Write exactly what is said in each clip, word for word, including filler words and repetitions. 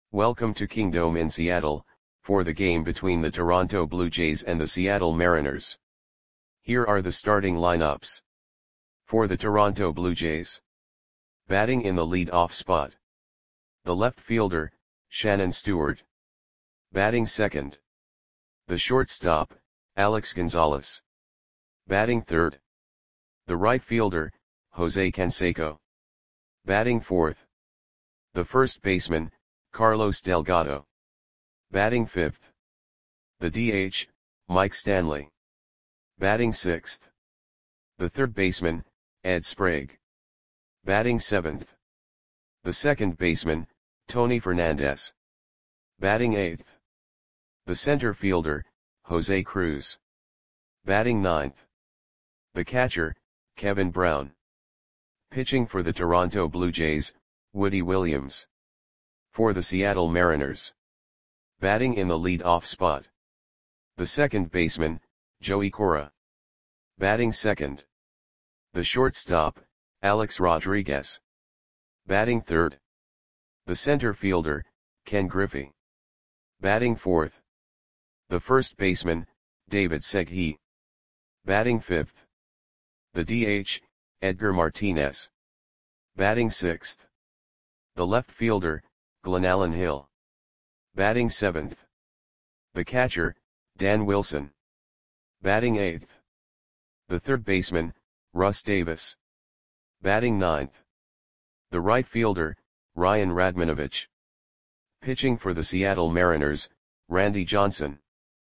Welcome to Kingdome in Seattle, for the game between the Toronto Blue Jays and the Seattle Mariners. Here are the starting lineups. For the Toronto Blue Jays. Batting in the lead-off spot. The left fielder, Shannon Stewart. Batting second. The shortstop, Alex Gonzalez. Batting third. The right fielder, Jose Canseco. Batting fourth. The first baseman, Carlos Delgado. Batting fifth. The D H, Mike Stanley. Batting sixth. The third baseman, Ed Sprague. Batting seventh. The second baseman, Tony Fernandez. Batting eighth. The center fielder, Jose Cruz. Batting ninth. The catcher, Kevin Brown. Pitching for the Toronto Blue Jays, Woody Williams. For the Seattle Mariners. Batting in the lead-off spot. The second baseman, Joey Cora. Batting second. The shortstop, Alex Rodriguez. Batting third. The center fielder, Ken Griffey. Batting fourth. The first baseman, David Segui. Batting fifth. The D H, Edgar Martinez. Batting sixth. The left fielder, Glenallen Hill. Batting seventh. The catcher, Dan Wilson. Batting eighth. The third baseman, Russ Davis. Batting ninth. The right fielder, Ryan Radmanovich. Pitching for the Seattle Mariners, Randy Johnson.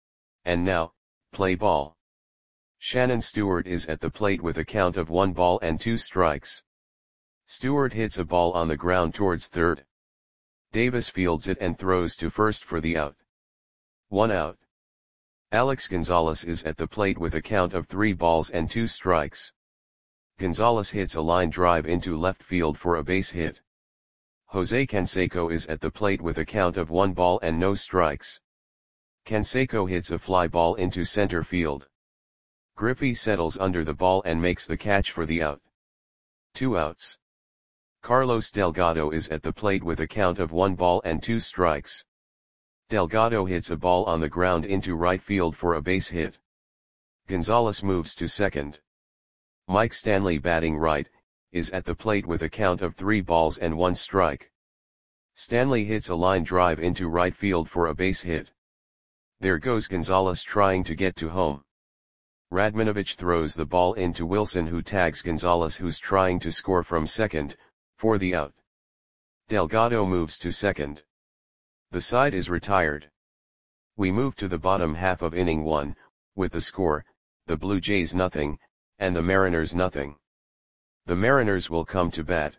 And now, play ball. Shannon Stewart is at the plate with a count of one ball and two strikes. Stewart hits a ball on the ground towards third. Davis fields it and throws to first for the out. One out. Alex Gonzalez is at the plate with a count of three balls and two strikes. Gonzalez hits a line drive into left field for a base hit. Jose Canseco is at the plate with a count of one ball and no strikes. Canseco hits a fly ball into center field. Griffey settles under the ball and makes the catch for the out. Two outs. Carlos Delgado is at the plate with a count of one ball and two strikes. Delgado hits a ball on the ground into right field for a base hit. Gonzalez moves to second. Mike Stanley, batting right, is at the plate with a count of three balls and one strike. Stanley hits a line drive into right field for a base hit. There goes Gonzalez trying to get to home. Radmanovich throws the ball into Wilson, who tags Gonzalez, who's trying to score from second, for the out. Delgado moves to second. The side is retired. We move to the bottom half of inning one, with the score, the Blue Jays nothing, and the Mariners nothing. The Mariners will come to bat.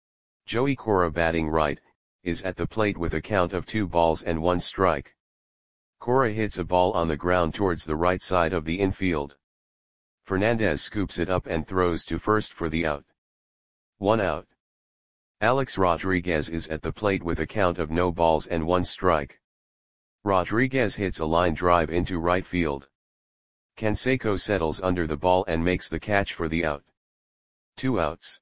Joey Cora, batting right, is at the plate with a count of two balls and one strike. Cora hits a ball on the ground towards the right side of the infield. Fernandez scoops it up and throws to first for the out. One out. Alex Rodriguez is at the plate with a count of no balls and one strike. Rodriguez hits a line drive into right field. Canseco settles under the ball and makes the catch for the out. Two outs.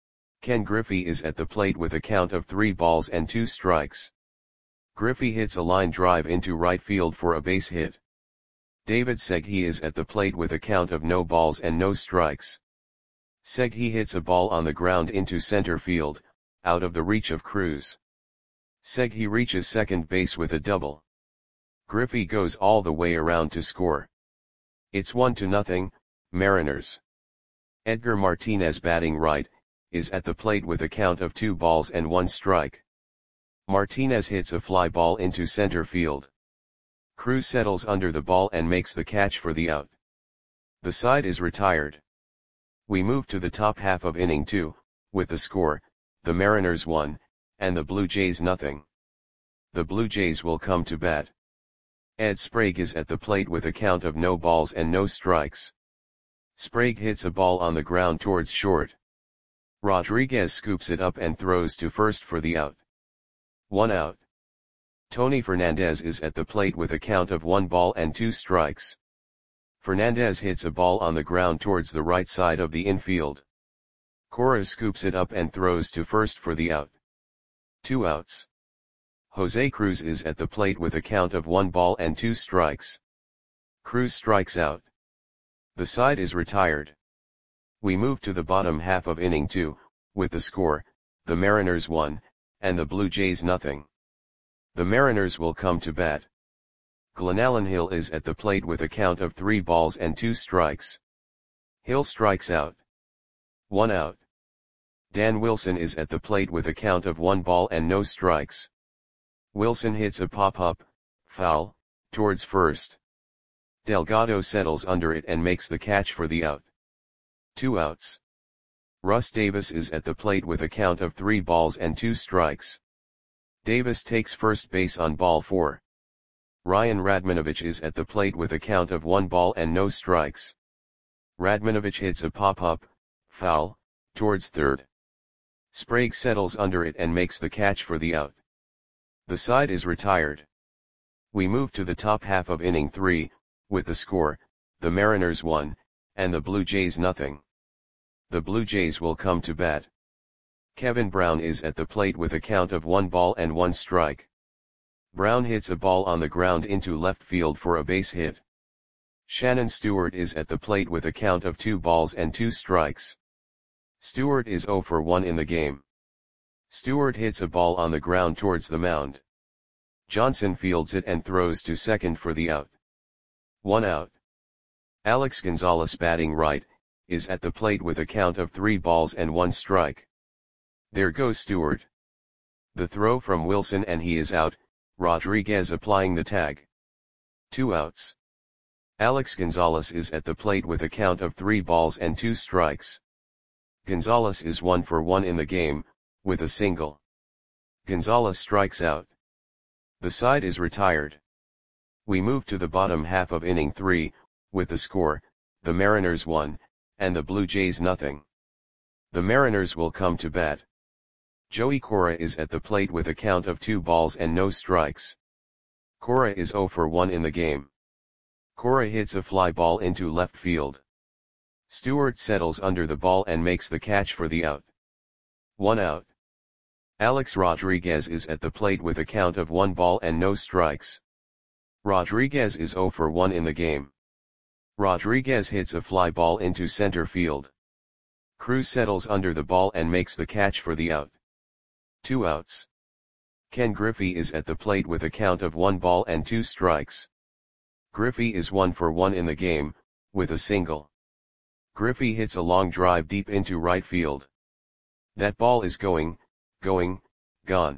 Ken Griffey is at the plate with a count of three balls and two strikes. Griffey hits a line drive into right field for a base hit. David Segui is at the plate with a count of no balls and no strikes. Segui hits a ball on the ground into center field, out of the reach of Cruz. Segui reaches second base with a double. Griffey goes all the way around to score. It's one to nothing, Mariners. Edgar Martinez, batting right, is at the plate with a count of two balls and one strike. Martinez hits a fly ball into center field. Cruz settles under the ball and makes the catch for the out. The side is retired. We move to the top half of inning two, with the score, the Mariners one, and the Blue Jays nothing. The Blue Jays will come to bat. Ed Sprague is at the plate with a count of no balls and no strikes. Sprague hits a ball on the ground towards short. Rodriguez scoops it up and throws to first for the out. One out. Tony Fernandez is at the plate with a count of one ball and two strikes. Fernandez hits a ball on the ground towards the right side of the infield. Cora scoops it up and throws to first for the out. Two outs. Jose Cruz is at the plate with a count of one ball and two strikes. Cruz strikes out. The side is retired. We move to the bottom half of inning two, with the score, the Mariners one, and the Blue Jays nothing. The Mariners will come to bat. Glenallen Hill is at the plate with a count of three balls and two strikes. Hill strikes out. One out. Dan Wilson is at the plate with a count of one ball and no strikes. Wilson hits a pop-up, foul, towards first. Delgado settles under it and makes the catch for the out. Two outs. Russ Davis is at the plate with a count of three balls and two strikes. Davis takes first base on ball four. Ryan Radmanovich is at the plate with a count of one ball and no strikes. Radmanovich hits a pop-up, foul, towards third. Sprague settles under it and makes the catch for the out. The side is retired. We move to the top half of inning three, with the score, the Mariners one, and the Blue Jays nothing. The Blue Jays will come to bat. Kevin Brown is at the plate with a count of one ball and one strike. Brown hits a ball on the ground into left field for a base hit. Shannon Stewart is at the plate with a count of two balls and two strikes. Stewart is oh for one in the game. Stewart hits a ball on the ground towards the mound. Johnson fields it and throws to second for the out. One out. Alex Gonzalez, batting right, is at the plate with a count of three balls and one strike. There goes Stewart. The throw from Wilson and he is out, Rodriguez applying the tag. Two outs. Alex Gonzalez is at the plate with a count of three balls and two strikes. Gonzalez is one for one in the game, with a single. Gonzalez strikes out. The side is retired. We move to the bottom half of inning three, with the score, the Mariners one, and the Blue Jays nothing. The Mariners will come to bat. Joey Cora is at the plate with a count of two balls and no strikes. Cora is oh for one in the game. Cora hits a fly ball into left field. Stewart settles under the ball and makes the catch for the out. One out. Alex Rodriguez is at the plate with a count of one ball and no strikes. Rodriguez is oh for one in the game. Rodriguez hits a fly ball into center field. Cruz settles under the ball and makes the catch for the out. Two outs. Ken Griffey is at the plate with a count of one ball and two strikes. Griffey is one for one in the game, with a single. Griffey hits a long drive deep into right field. That ball is going, going, gone.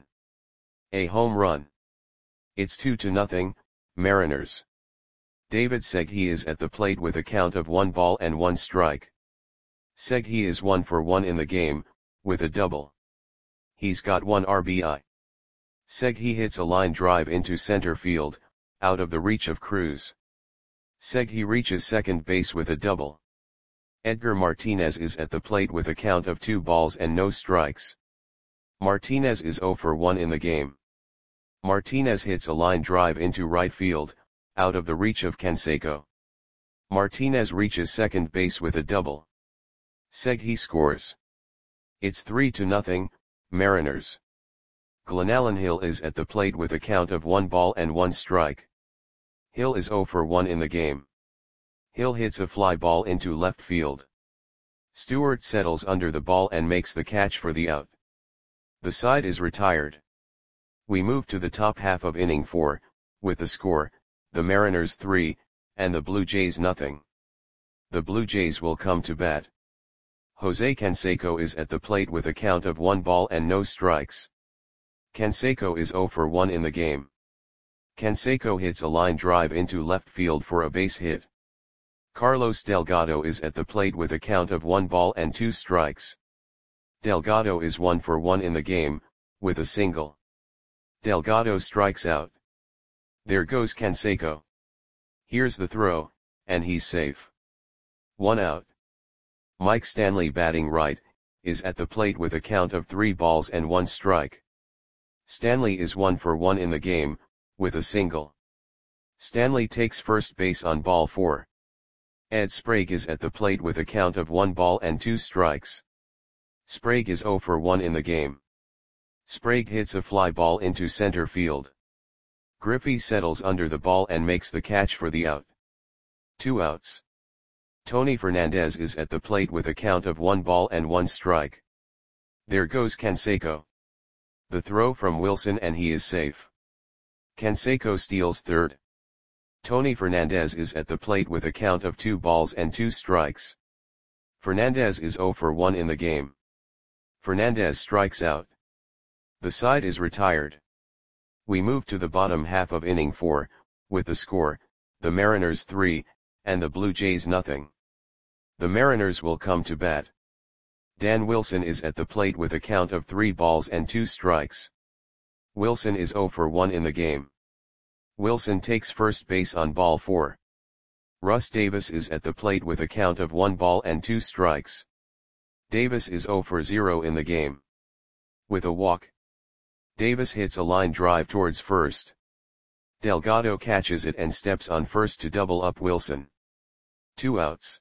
A home run. It's two to nothing, Mariners. David Segui is at the plate with a count of one ball and one strike. Segui is one for one in the game, with a double. He's got one R B I. Segui hits a line drive into center field, out of the reach of Cruz. Segui reaches second base with a double. Edgar Martinez is at the plate with a count of two balls and no strikes. Martinez is oh for one in the game. Martinez hits a line drive into right field, out of the reach of Canseco. Martinez reaches second base with a double. Segui scores. It's three to nothing, Mariners. Glenallen Hill is at the plate with a count of one ball and one strike. Hill is oh for one in the game. Hill hits a fly ball into left field. Stewart settles under the ball and makes the catch for the out. The side is retired. We move to the top half of inning four, with the score, the Mariners three, and the Blue Jays nothing. The Blue Jays will come to bat. Jose Canseco is at the plate with a count of one ball and no strikes. Canseco is oh for one in the game. Canseco hits a line drive into left field for a base hit. Carlos Delgado is at the plate with a count of one ball and two strikes. Delgado is one for one in the game, with a single. Delgado strikes out. There goes Canseco. Here's the throw, and he's safe. One out. Mike Stanley, batting right, is at the plate with a count of three balls and one strike. Stanley is one for one in the game, with a single. Stanley takes first base on ball four. Ed Sprague is at the plate with a count of one ball and two strikes. Sprague is oh for one in the game. Sprague hits a fly ball into center field. Griffey settles under the ball and makes the catch for the out. Two outs. Tony Fernandez is at the plate with a count of one ball and one strike. There goes Canseco. The throw from Wilson and he is safe. Canseco steals third. Tony Fernandez is at the plate with a count of two balls and two strikes. Fernandez is zero for one in the game. Fernandez strikes out. The side is retired. We move to the bottom half of inning four, with the score, the Mariners three, and the Blue Jays nothing. The Mariners will come to bat. Dan Wilson is at the plate with a count of three balls and two strikes. Wilson is zero for one in the game. Wilson takes first base on ball four. Russ Davis is at the plate with a count of one ball and two strikes. Davis is zero for zero in the game. With a walk, Davis hits a line drive towards first. Delgado catches it and steps on first to double up Wilson. Two outs.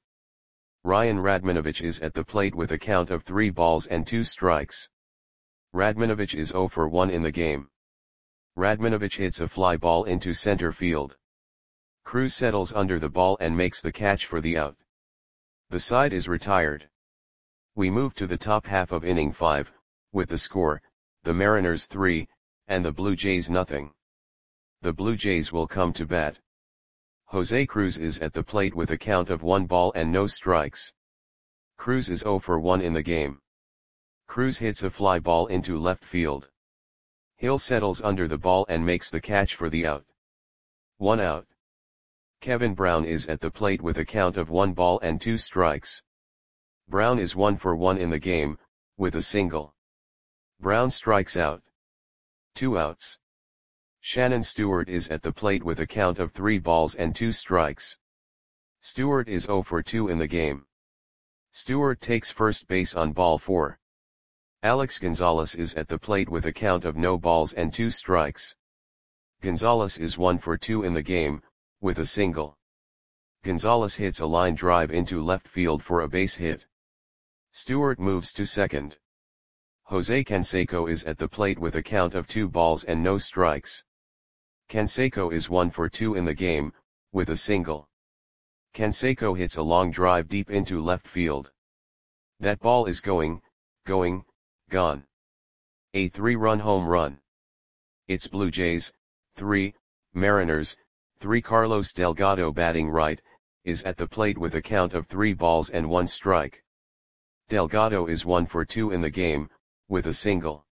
Ryan Radmanovich is at the plate with a count of three balls and two strikes. Radmanovich is zero for one in the game. Radmanovich hits a fly ball into center field. Cruz settles under the ball and makes the catch for the out. The side is retired. We move to the top half of inning five, with the score, the Mariners three, and the Blue Jays nothing. The Blue Jays will come to bat. Jose Cruz is at the plate with a count of one ball and no strikes. Cruz is zero for one in the game. Cruz hits a fly ball into left field. Hill settles under the ball and makes the catch for the out. One out. Kevin Brown is at the plate with a count of one ball and two strikes. Brown is one for one in the game, with a single. Brown strikes out. Two outs. Shannon Stewart is at the plate with a count of three balls and two strikes. Stewart is zero for two in the game. Stewart takes first base on ball four. Alex Gonzalez is at the plate with a count of no balls and two strikes. Gonzalez is one for two in the game, with a single. Gonzalez hits a line drive into left field for a base hit. Stewart moves to second. Jose Canseco is at the plate with a count of two balls and no strikes. Canseco is one for two in the game, with a single. Canseco hits a long drive deep into left field. That ball is going, going, gone. A three-run home run. It's Blue Jays, three, Mariners, three. Carlos Delgado, batting right, is at the plate with a count of three balls and one strike. Delgado is one for two in the game, with a single.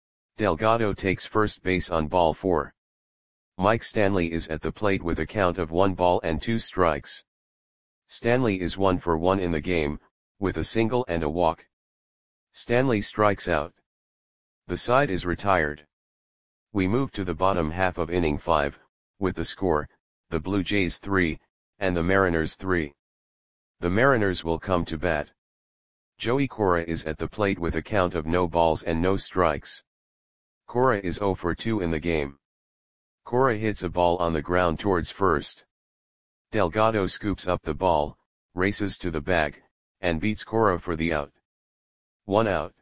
Delgado takes first base on ball four. Mike Stanley is at the plate with a count of one ball and two strikes. Stanley is one for one in the game, with a single and a walk. Stanley strikes out. The side is retired. We move to the bottom half of inning five, with the score, the Blue Jays three, and the Mariners three. The Mariners will come to bat. Joey Cora is at the plate with a count of no balls and no strikes. Cora is zero for two in the game. Cora hits a ball on the ground towards first. Delgado scoops up the ball, races to the bag, and beats Cora for the out. One out.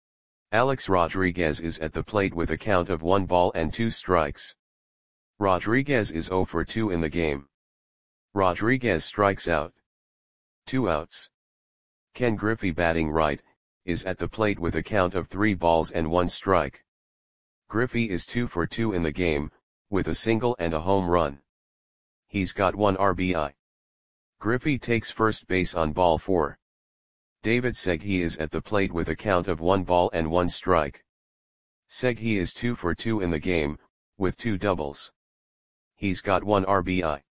Alex Rodriguez is at the plate with a count of one ball and two strikes. Rodriguez is zero for two in the game. Rodriguez strikes out. Two outs. Ken Griffey, batting right, is at the plate with a count of three balls and one strike. Griffey is two for two in the game, with a single and a home run. He's got one R B I. Griffey takes first base on ball four. David Segui is at the plate with a count of one ball and one strike. Segui is two for two in the game, with two doubles. He's got one R B I.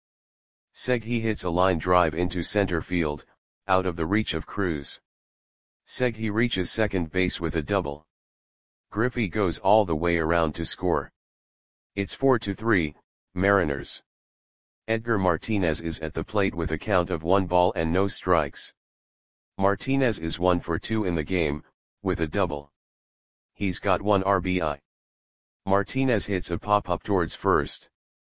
Segui hits a line drive into center field, out of the reach of Cruz. Segui reaches second base with a double. Griffey goes all the way around to score. It's four to three, Mariners. Edgar Martinez is at the plate with a count of one ball and no strikes. Martinez is one for two in the game, with a double. He's got one R B I. Martinez hits a pop-up towards first.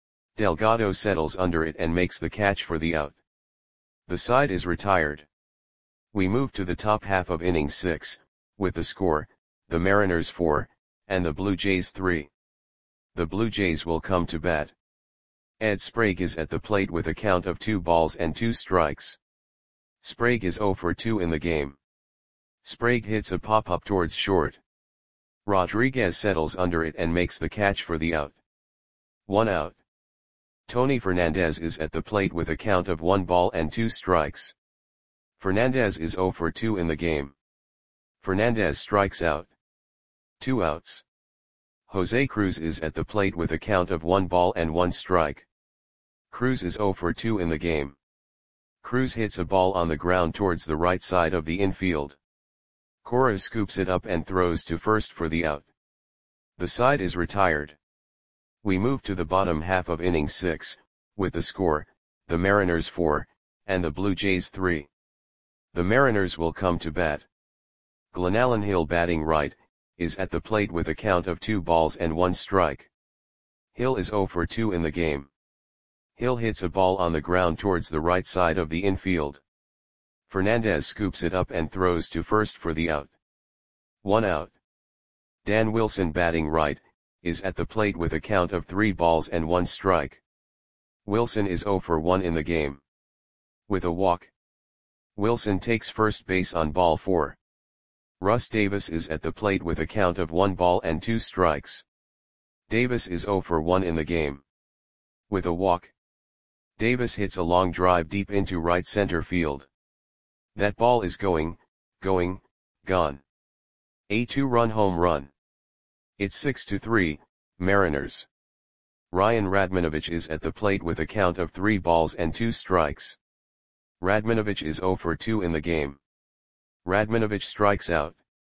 Delgado settles under it and makes the catch for the out. The side is retired. We move to the top half of inning six, with the score, the Mariners four, and the Blue Jays three. The Blue Jays will come to bat. Ed Sprague is at the plate with a count of two balls and two strikes. Sprague is oh for two in the game. Sprague hits a pop-up towards short. Rodriguez settles under it and makes the catch for the out. One out. Tony Fernandez is at the plate with a count of one ball and two strikes. Fernandez is oh for two in the game. Fernandez strikes out. Two outs. Jose Cruz is at the plate with a count of one ball and one strike. Cruz is oh for two in the game. Cruz hits a ball on the ground towards the right side of the infield. Cora scoops it up and throws to first for the out. The side is retired. We move to the bottom half of inning six, with the score, the Mariners four, and the Blue Jays three. The Mariners will come to bat. Glenallen Hill, batting right, is at the plate with a count of two balls and one strike. Hill is oh for two in the game. Hill hits a ball on the ground towards the right side of the infield. Fernandez scoops it up and throws to first for the out. One out. Dan Wilson, batting right, is at the plate with a count of three balls and one strike. Wilson is oh for one in the game. With a walk. Wilson takes first base on ball four. Russ Davis is at the plate with a count of one ball and two strikes. Davis is oh for one in the game. With a walk. Davis hits a long drive deep into right center field. That ball is going, going, gone. A two-run home run. It's six to three, Mariners. Ryan Radmanovich is at the plate with a count of three balls and two strikes. Radmanovich is oh for two in the game. Radmanovich strikes out.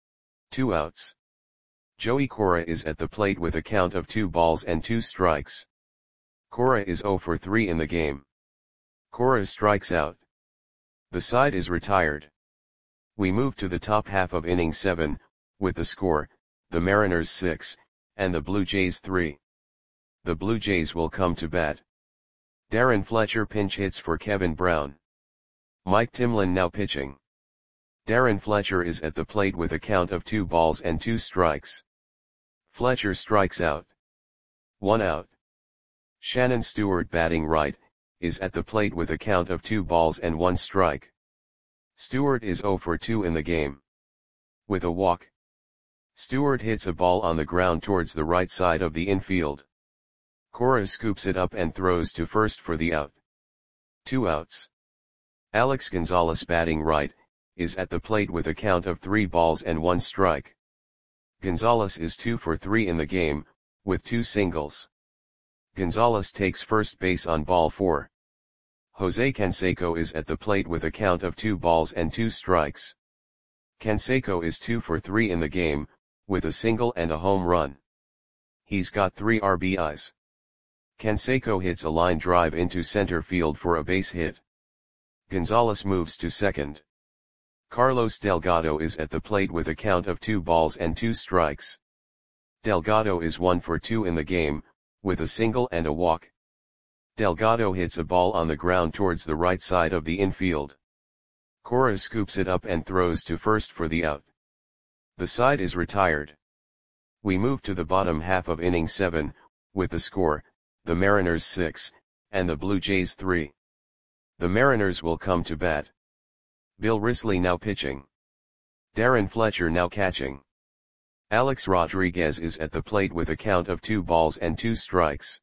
Two outs. Joey Cora is at the plate with a count of two balls and two strikes. Cora is oh for three in the game. Cora strikes out. The side is retired. We move to the top half of inning seven, with the score, the Mariners six, and the Blue Jays three. The Blue Jays will come to bat. Darren Fletcher pinch hits for Kevin Brown. Mike Timlin now pitching. Darren Fletcher is at the plate with a count of two balls and two strikes. Fletcher strikes out. One out. Shannon Stewart, batting right, is at the plate with a count of two balls and one strike. Stewart is oh for two in the game. With a walk. Stewart hits a ball on the ground towards the right side of the infield. Cora scoops it up and throws to first for the out. Two outs. Alex Gonzalez, batting right, is at the plate with a count of three balls and one strike. Gonzalez is two for three in the game, with two singles. Gonzalez takes first base on ball four. Jose Canseco is at the plate with a count of two balls and two strikes. Canseco is two for three in the game, with a single and a home run. He's got three R B Is. Canseco hits a line drive into center field for a base hit. Gonzalez moves to second. Carlos Delgado is at the plate with a count of two balls and two strikes. Delgado is one for two in the game, with a single and a walk. Delgado hits a ball on the ground towards the right side of the infield. Cora scoops it up and throws to first for the out. The side is retired. We move to the bottom half of inning seven, with the score, the Mariners six, and the Blue Jays three. The Mariners will come to bat. Bill Risley now pitching. Darren Fletcher now catching. Alex Rodriguez is at the plate with a count of two balls and two strikes.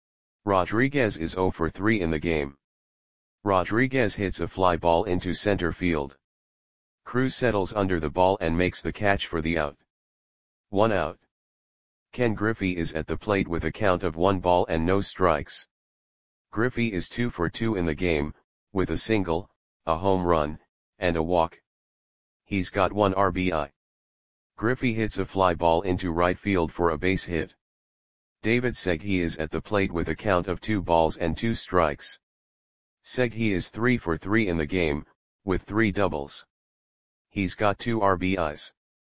Rodriguez is oh for three in the game. Rodriguez hits a fly ball into center field. Cruz settles under the ball and makes the catch for the out. One out. Ken Griffey is at the plate with a count of one ball and no strikes. Griffey is two for two in the game, with a single, a home run, and a walk. He's got one R B I. Griffey hits a fly ball into right field for a base hit. David Segui is at the plate with a count of two balls and two strikes. Segui is three for three in the game, with three doubles. He's got two R B Is.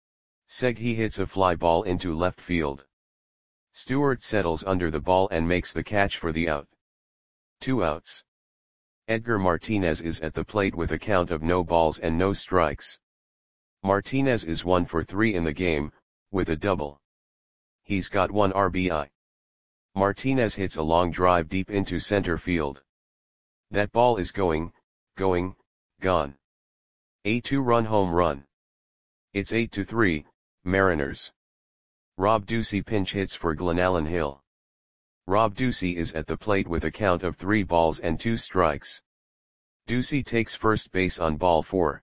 Segui hits a fly ball into left field. Stewart settles under the ball and makes the catch for the out. Two outs. Edgar Martinez is at the plate with a count of no balls and no strikes. Martinez is one for three in the game, with a double. He's got one R B I. Martinez hits a long drive deep into center field. That ball is going, going, gone. A two-run home run. It's eight to three, Mariners. Rob Ducey pinch hits for Glenallen Hill. Rob Ducey is at the plate with a count of three balls and two strikes. Ducey takes first base on ball four.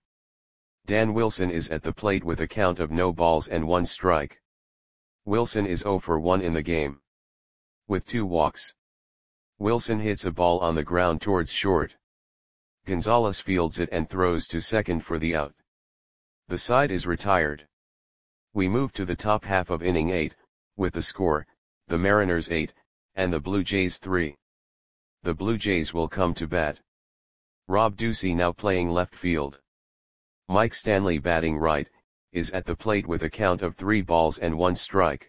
Dan Wilson is at the plate with a count of no balls and one strike. Wilson is zero for one in the game. With two walks. Wilson hits a ball on the ground towards short. Gonzalez fields it and throws to second for the out. The side is retired. We move to the top half of inning eight, with the score, the Mariners eight, and the Blue Jays three. The Blue Jays will come to bat. Rob Ducey, now playing left field. Mike Stanley, batting right, is at the plate with a count of three balls and one strike.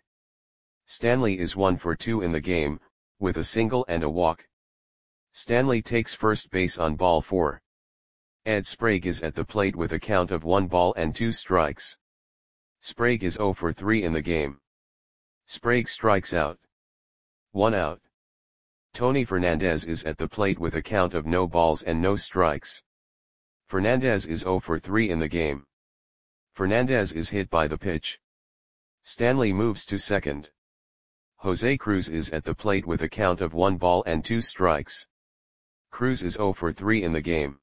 Stanley is one for two in the game, with a single and a walk. Stanley takes first base on ball four. Ed Sprague is at the plate with a count of one ball and two strikes. Sprague is zero for three in the game. Sprague strikes out. One out. Tony Fernandez is at the plate with a count of no balls and no strikes. Fernandez is zero for three in the game. Fernandez is hit by the pitch. Stanley moves to second. Jose Cruz is at the plate with a count of one ball and two strikes. Cruz is zero for three in the game.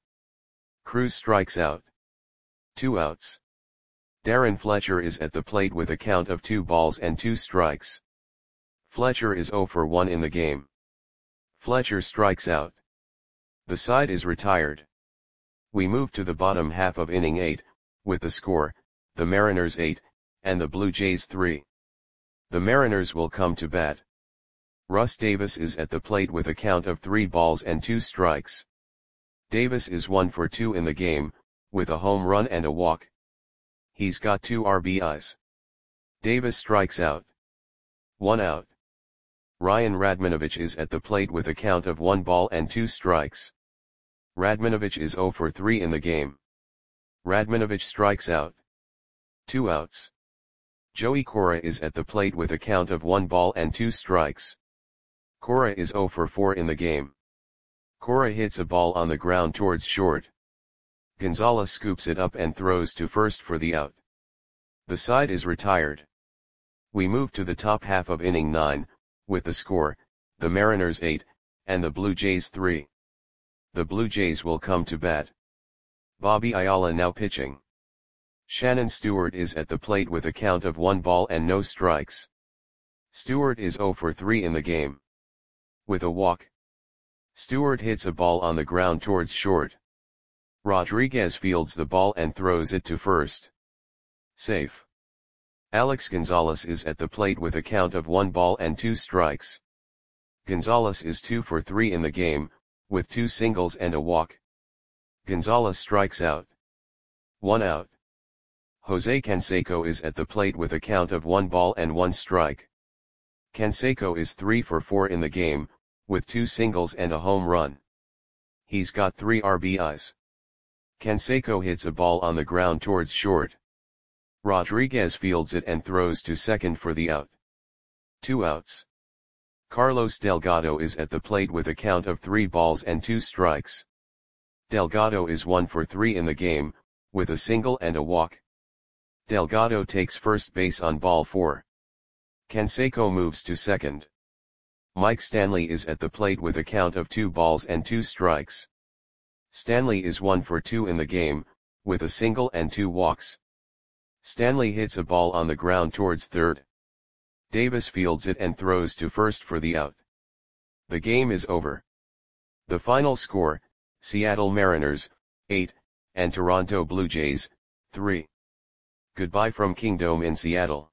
Cruz strikes out. Two outs. Darren Fletcher is at the plate with a count of two balls and two strikes. Fletcher is zero for one in the game. Fletcher strikes out. The side is retired. We move to the bottom half of inning eight, with the score, the Mariners eight, and the Blue Jays three. The Mariners will come to bat. Russ Davis is at the plate with a count of three balls and two strikes. Davis is one for two in the game, with a home run and a walk. He's got two R B Is. Davis strikes out. One out. Ryan Radmanovich is at the plate with a count of one ball and two strikes. Radmanovich is zero for three in the game. Radmanovich strikes out. Two outs. Joey Cora is at the plate with a count of one ball and two strikes. Cora is zero for four in the game. Cora hits a ball on the ground towards short. Gonzalez scoops it up and throws to first for the out. The side is retired. We move to the top half of inning nine, with the score, the Mariners eight, and the Blue Jays three. The Blue Jays will come to bat. Bobby Ayala now pitching. Shannon Stewart is at the plate with a count of one ball and no strikes. Stewart is zero for three in the game. With a walk. Stewart hits a ball on the ground towards short. Rodriguez fields the ball and throws it to first. Safe. Alex Gonzalez is at the plate with a count of one ball and two strikes. Gonzalez is two for three in the game, with two singles and a walk. Gonzalez strikes out. One out. Jose Canseco is at the plate with a count of one ball and one strike. Canseco is three for four in the game, with two singles and a home run. He's got three R B Is. Canseco hits a ball on the ground towards short. Rodriguez fields it and throws to second for the out. Two outs. Carlos Delgado is at the plate with a count of three balls and two strikes. Delgado is one for three in the game, with a single and a walk. Delgado takes first base on ball four. Canseco moves to second. Mike Stanley is at the plate with a count of two balls and two strikes. Stanley is one for two in the game, with a single and two walks. Stanley hits a ball on the ground towards third. Davis fields it and throws to first for the out. The game is over. The final score, Seattle Mariners, eight, and Toronto Blue Jays, three. Goodbye from Kingdome in Seattle.